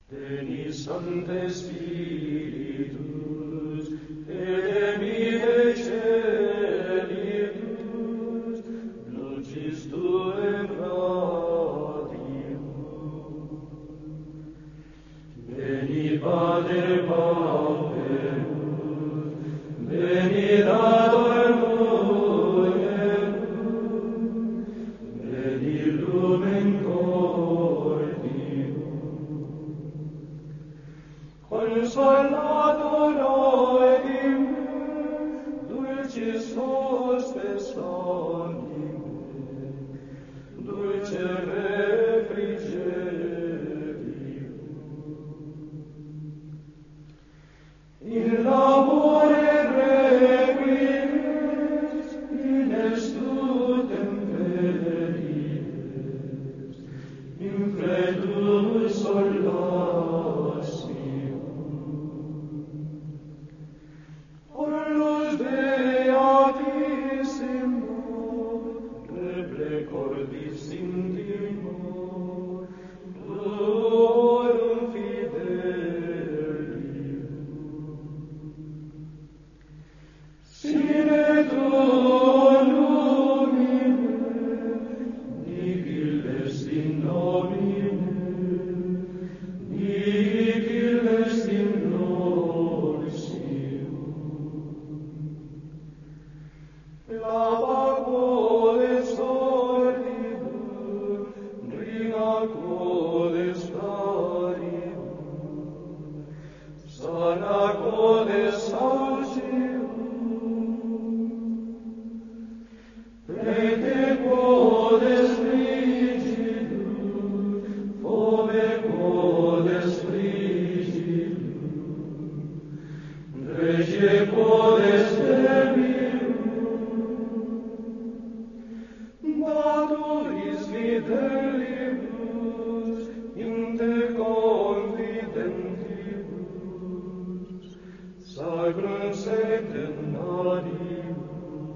Veni Sancte Spiritus, et emite Celibus, lucis Tuae radium. Veni Pater Pauperus, veni Dator Muerus, veni Lumen Cordium. Consolator oedimus, dulcis hospes anime, dulce refrigerium. In labore requies, in estutem veries, in fredus solasi. Orlus Beatissimo, reble cordis intimo, Tuorum fidelium. Sine tuo lumine, nihil est in nomine, nihil est in nobis ium. Lava codes ordidum, riga codes paribum, sana codes saucium. Prete codes frigidum, fome codes frigidum, rege codes demium. Daturis fidelibus, inte confidentibus, sacrum septennarium.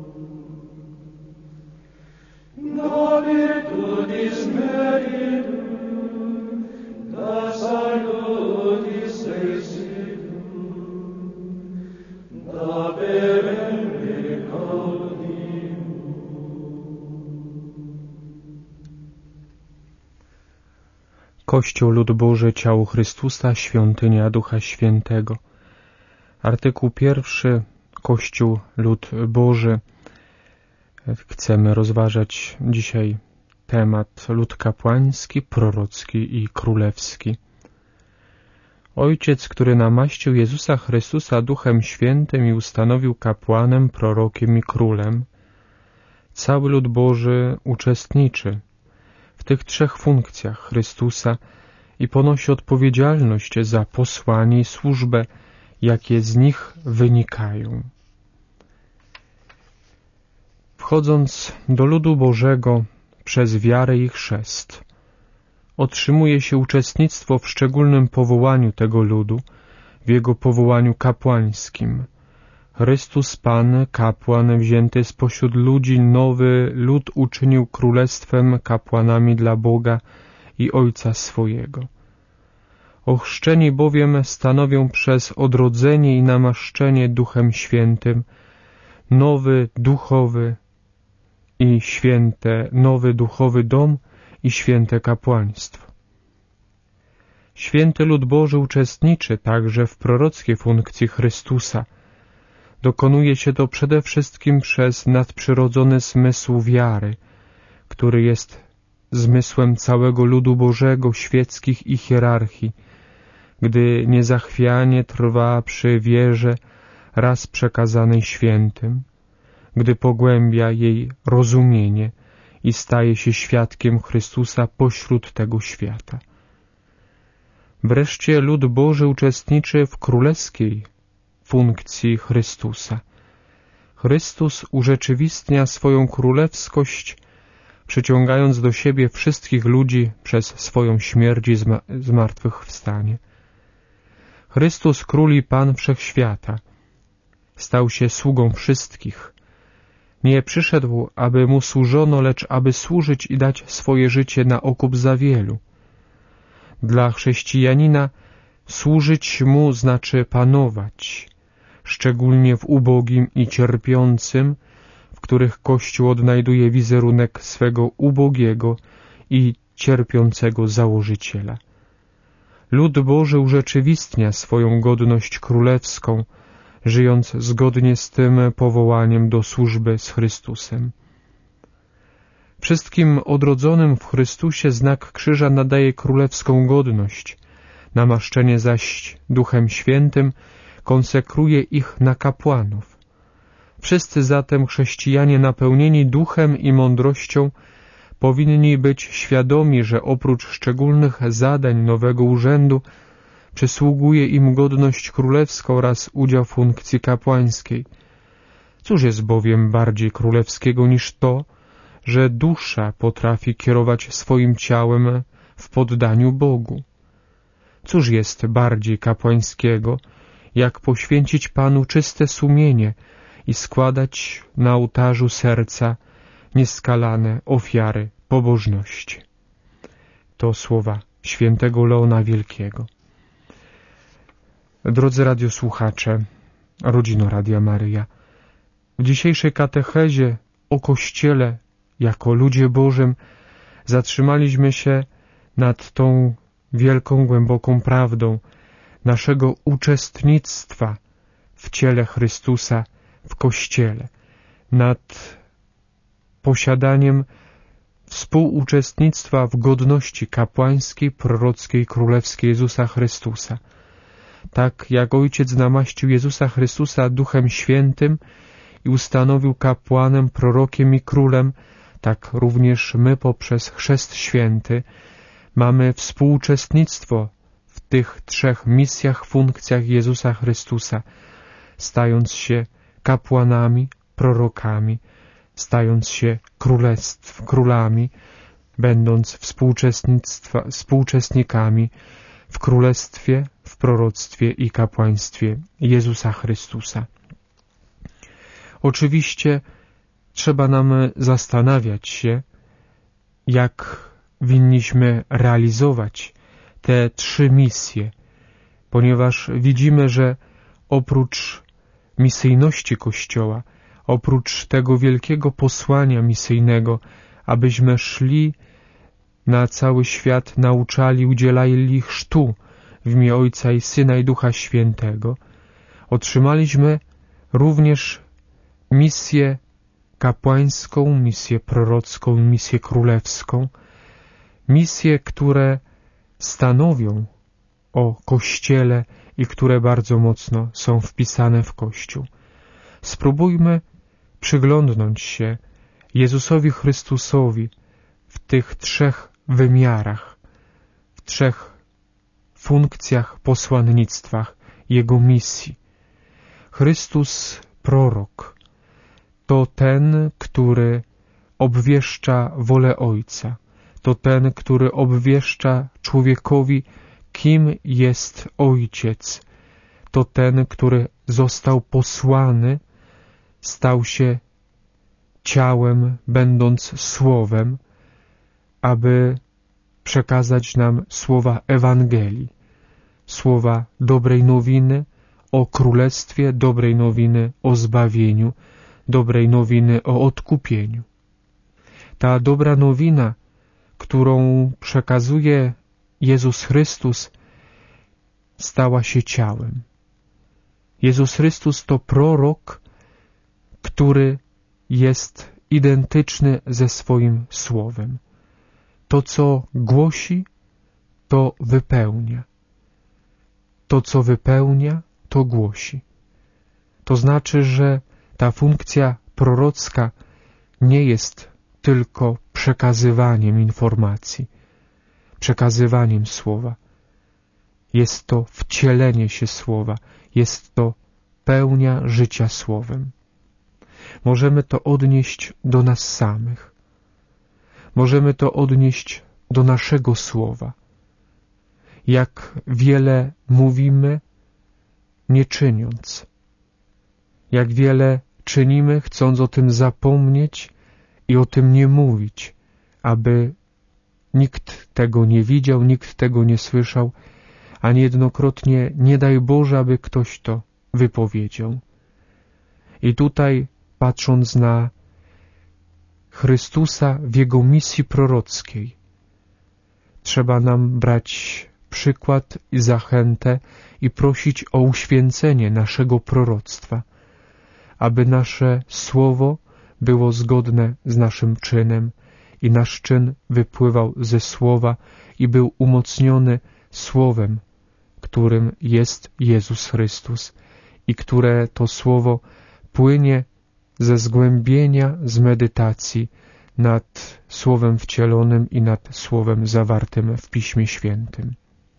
Da virtutis meritum, da salutis exidum, da perenne gaudium. Kościół, lud Boży, ciało Chrystusa, świątynia Ducha Świętego. Artykuł 1. Kościół, lud Boży. Chcemy rozważać dzisiaj temat lud kapłański, prorocki i królewski. Ojciec, który namaścił Jezusa Chrystusa Duchem Świętym i ustanowił kapłanem, prorokiem i królem, cały lud Boży uczestniczy w tych trzech funkcjach Chrystusa i ponosi odpowiedzialność za posłanie i służbę, jakie z nich wynikają. Wchodząc do ludu Bożego przez wiarę i chrzest, otrzymuje się uczestnictwo w szczególnym powołaniu tego ludu, w jego powołaniu kapłańskim. Chrystus Pan, kapłan wzięty spośród ludzi, nowy lud uczynił królestwem, kapłanami dla Boga i Ojca swojego. Ochrzczeni bowiem stanowią przez odrodzenie i namaszczenie Duchem Świętym nowy duchowy dom i święte kapłaństwo. Święty lud Boży uczestniczy także w prorockiej funkcji Chrystusa. Dokonuje się to przede wszystkim przez nadprzyrodzony zmysł wiary, który jest zmysłem całego ludu Bożego, świeckich i hierarchii, gdy niezachwianie trwa przy wierze raz przekazanej świętym, gdy pogłębia jej rozumienie i staje się świadkiem Chrystusa pośród tego świata. Wreszcie lud Boży uczestniczy w królewskiej funkcji Chrystusa. Chrystus urzeczywistnia swoją królewskość, przyciągając do siebie wszystkich ludzi przez swoją śmierć i zmartwychwstanie. Chrystus, Król i Pan Wszechświata, stał się sługą wszystkich. Nie przyszedł, aby Mu służono, lecz aby służyć i dać swoje życie na okup za wielu. Dla chrześcijanina służyć mu znaczy panować, szczególnie w ubogim i cierpiącym, w których Kościół odnajduje wizerunek swego ubogiego i cierpiącego założyciela. Lud Boży urzeczywistnia swoją godność królewską, żyjąc zgodnie z tym powołaniem do służby z Chrystusem. Wszystkim odrodzonym w Chrystusie znak krzyża nadaje królewską godność, namaszczenie zaś Duchem Świętym konsekruje ich na kapłanów. Wszyscy zatem chrześcijanie napełnieni duchem i mądrością powinni być świadomi, że oprócz szczególnych zadań nowego urzędu przysługuje im godność królewska oraz udział w funkcji kapłańskiej. Cóż jest bowiem bardziej królewskiego niż to, że dusza potrafi kierować swoim ciałem w poddaniu Bogu? Cóż jest bardziej kapłańskiego, jak poświęcić Panu czyste sumienie i składać na ołtarzu serca nieskalane ofiary pobożności? To słowa świętego Leona Wielkiego. Drodzy radiosłuchacze, rodzino Radia Maryja, w dzisiejszej katechezie o Kościele jako ludzie Bożym zatrzymaliśmy się nad tą wielką, głęboką prawdą naszego uczestnictwa w ciele Chrystusa, w Kościele, nad posiadaniem współuczestnictwa w godności kapłańskiej, prorockiej, królewskiej Jezusa Chrystusa. Tak jak Ojciec namaścił Jezusa Chrystusa Duchem Świętym i ustanowił kapłanem, prorokiem i królem, tak również my poprzez Chrzest Święty mamy współuczestnictwo w tych trzech misjach, funkcjach Jezusa Chrystusa, stając się kapłanami, prorokami, stając się królami, będąc współuczestnikami w królestwie, w proroctwie i kapłaństwie Jezusa Chrystusa. Oczywiście trzeba nam zastanawiać się, jak winniśmy realizować te trzy misje, ponieważ widzimy, że oprócz misyjności Kościoła, oprócz tego wielkiego posłania misyjnego, abyśmy szli na cały świat, nauczali, udzielali chrztu w imię Ojca i Syna i Ducha Świętego, otrzymaliśmy również misję kapłańską, misję prorocką, misję królewską, misje, które stanowią o Kościele i które bardzo mocno są wpisane w Kościół. Spróbujmy przyglądnąć się Jezusowi Chrystusowi w tych trzech wymiarach, w trzech funkcjach, posłannictwach Jego misji. Chrystus prorok to ten, który obwieszcza wolę Ojca, to ten, który obwieszcza człowiekowi, kim jest Ojciec, to ten, który został posłany, stał się ciałem, będąc Słowem, aby przekazać nam słowa Ewangelii, słowa dobrej nowiny o Królestwie, dobrej nowiny o zbawieniu, dobrej nowiny o odkupieniu. Ta dobra nowina, którą przekazuje Jezus Chrystus, stała się ciałem. Jezus Chrystus to prorok, który jest identyczny ze swoim Słowem. To, co głosi, to wypełnia. To, co wypełnia, to głosi. To znaczy, że ta funkcja prorocka nie jest tylko przekazywaniem informacji, przekazywaniem Słowa. Jest to wcielenie się Słowa, jest to pełnia życia Słowem. Możemy to odnieść do nas samych. Możemy to odnieść do naszego Słowa. Jak wiele mówimy, nie czyniąc. Jak wiele czynimy, chcąc o tym zapomnieć i o tym nie mówić, aby nikt tego nie widział, nikt tego nie słyszał, a niejednokrotnie nie daj Boże, aby ktoś to wypowiedział. I tutaj, patrząc na Chrystusa w Jego misji prorockiej, trzeba nam brać przykład i zachętę i prosić o uświęcenie naszego proroctwa, aby nasze słowo było zgodne z naszym czynem i nasz czyn wypływał ze słowa i był umocniony słowem, którym jest Jezus Chrystus i które to słowo płynie ze zgłębienia, z medytacji nad Słowem wcielonym i nad Słowem zawartym w Piśmie Świętym.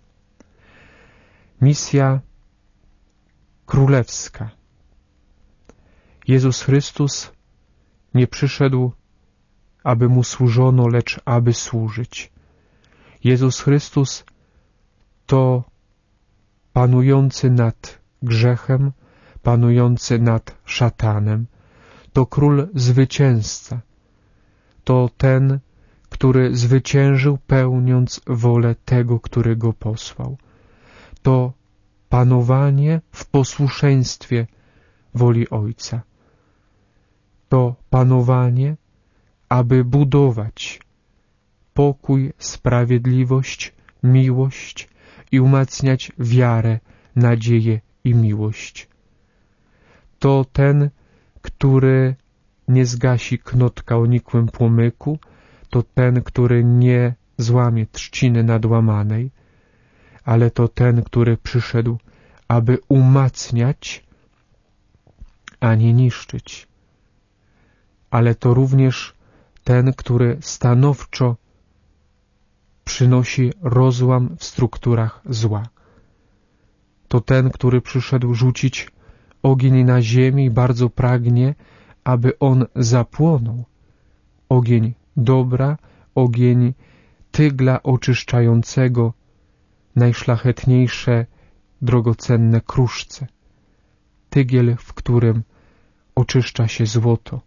Misja królewska. Jezus Chrystus nie przyszedł, aby Mu służono, lecz aby służyć. Jezus Chrystus to panujący nad grzechem, panujący nad szatanem, to król zwycięzca, to ten, który zwyciężył, pełniąc wolę tego, który go posłał. To panowanie w posłuszeństwie woli Ojca. To panowanie, aby budować pokój, sprawiedliwość, miłość i umacniać wiarę, nadzieję i miłość. To ten, który nie zgasi knotka o nikłym płomyku, to ten, który nie złamie trzciny nadłamanej, ale to ten, który przyszedł, aby umacniać, a nie niszczyć. Ale to również ten, który stanowczo przynosi rozłam w strukturach zła. To ten, który przyszedł rzucić ogień na ziemi i bardzo pragnie, aby on zapłonął. Ogień dobra, ogień tygla oczyszczającego najszlachetniejsze, drogocenne kruszce. Tygiel, w którym oczyszcza się złoto.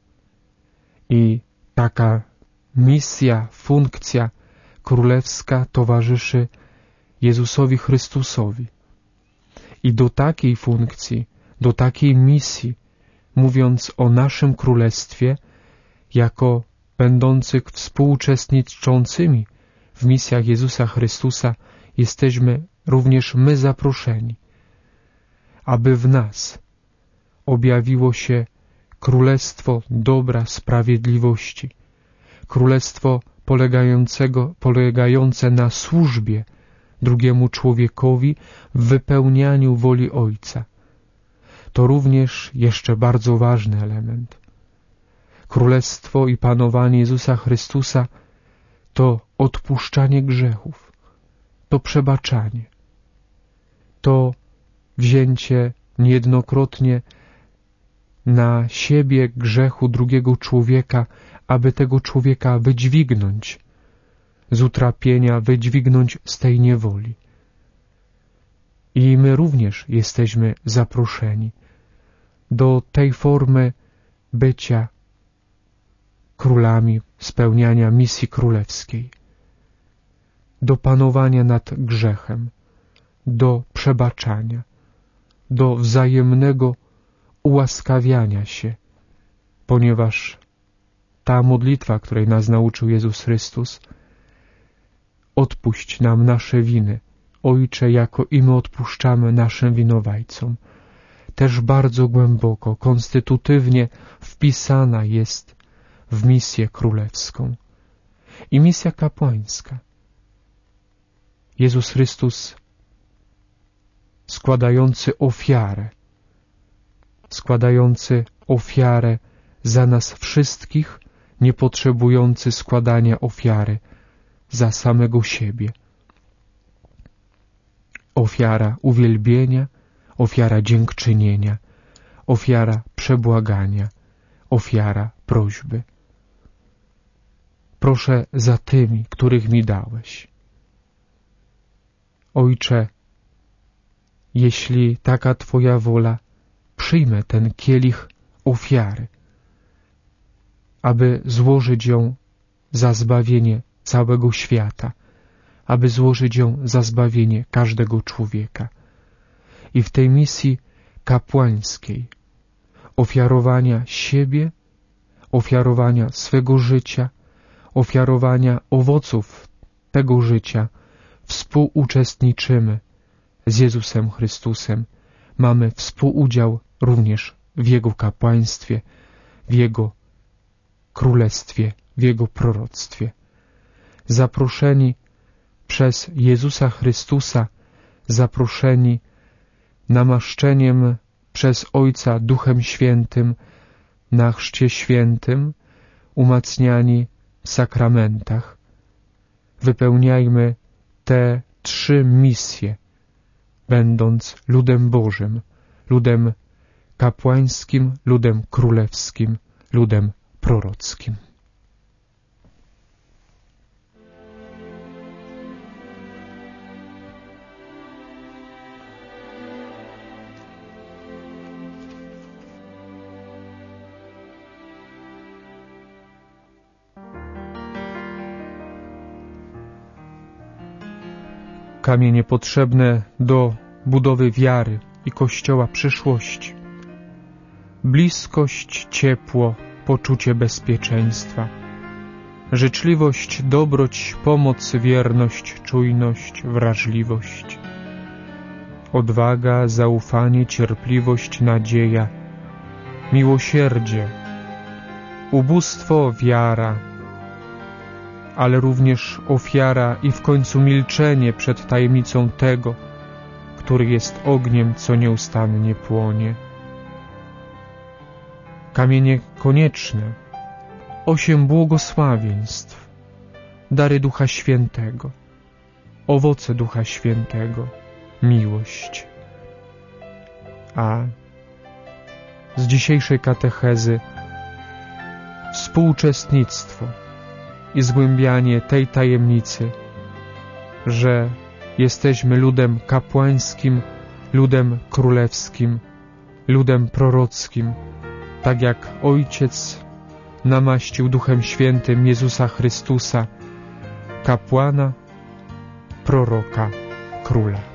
I taka misja, funkcja królewska towarzyszy Jezusowi Chrystusowi. I do takiej funkcji, do takiej misji, mówiąc o naszym królestwie, jako będących współuczestniczącymi w misjach Jezusa Chrystusa, jesteśmy również my zaproszeni, aby w nas objawiło się królestwo dobra, sprawiedliwości, królestwo polegające na służbie drugiemu człowiekowi w wypełnianiu woli Ojca. To również jeszcze bardzo ważny element. Królestwo i panowanie Jezusa Chrystusa to odpuszczanie grzechów, to przebaczanie, to wzięcie niejednokrotnie na siebie grzechu drugiego człowieka, aby tego człowieka wydźwignąć z utrapienia, wydźwignąć z tej niewoli. I my również jesteśmy zaproszeni do tej formy bycia królami, spełniania misji królewskiej, do panowania nad grzechem, do przebaczania, do wzajemnego ułaskawiania się, ponieważ ta modlitwa, której nas nauczył Jezus Chrystus, odpuść nam nasze winy, Ojcze, jako i my odpuszczamy naszym winowajcom, też bardzo głęboko, konstytutywnie wpisana jest w misję królewską i misja kapłańska. Jezus Chrystus składający ofiarę za nas wszystkich, nie potrzebujący składania ofiary za samego siebie. Ofiara uwielbienia, ofiara dziękczynienia, ofiara przebłagania, ofiara prośby. Proszę za tymi, których mi dałeś. Ojcze, jeśli taka Twoja wola, przyjmę ten kielich ofiary, aby złożyć ją za zbawienie całego świata, aby złożyć ją za zbawienie każdego człowieka. I w tej misji kapłańskiej, ofiarowania siebie, ofiarowania swego życia, ofiarowania owoców tego życia, współuczestniczymy z Jezusem Chrystusem. Mamy współudział również w Jego kapłaństwie, w Jego królestwie, w Jego proroctwie. Zaproszeni przez Jezusa Chrystusa, zaproszeni namaszczeniem przez Ojca Duchem Świętym, na chrzcie świętym, umacniani w sakramentach. Wypełniajmy te 3 misje, będąc ludem Bożym, ludem kapłańskim, ludem królewskim, ludem prorockim. Kamienie potrzebne do budowy wiary i Kościoła przyszłości. Bliskość, ciepło, poczucie bezpieczeństwa, życzliwość, dobroć, pomoc, wierność, czujność, wrażliwość, odwaga, zaufanie, cierpliwość, nadzieja, miłosierdzie, ubóstwo, wiara, ale również ofiara i w końcu milczenie przed tajemnicą tego, który jest ogniem, co nieustannie płonie. Kamienie konieczne, 8 błogosławieństw, dary Ducha Świętego, owoce Ducha Świętego, miłość. A z dzisiejszej katechezy współuczestnictwo i zgłębianie tej tajemnicy, że jesteśmy ludem kapłańskim, ludem królewskim, ludem prorockim, tak jak Ojciec namaścił Duchem Świętym Jezusa Chrystusa, kapłana, proroka, króla.